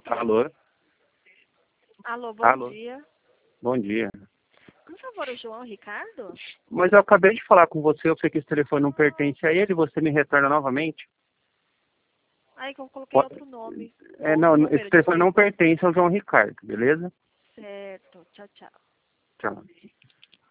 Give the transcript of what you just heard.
Alô? Alô, bom Alô? dia. Bom dia. Por favor, o João Ricardo? Mas eu acabei de falar com você, eu sei que esse telefone não pertence a ele, você me retorna novamente? Aí que eu coloquei outro nome. Não, Outro esse número, telefone não desculpa. pertence ao João Ricardo, beleza? Certo, tchau, tchau. Tchau.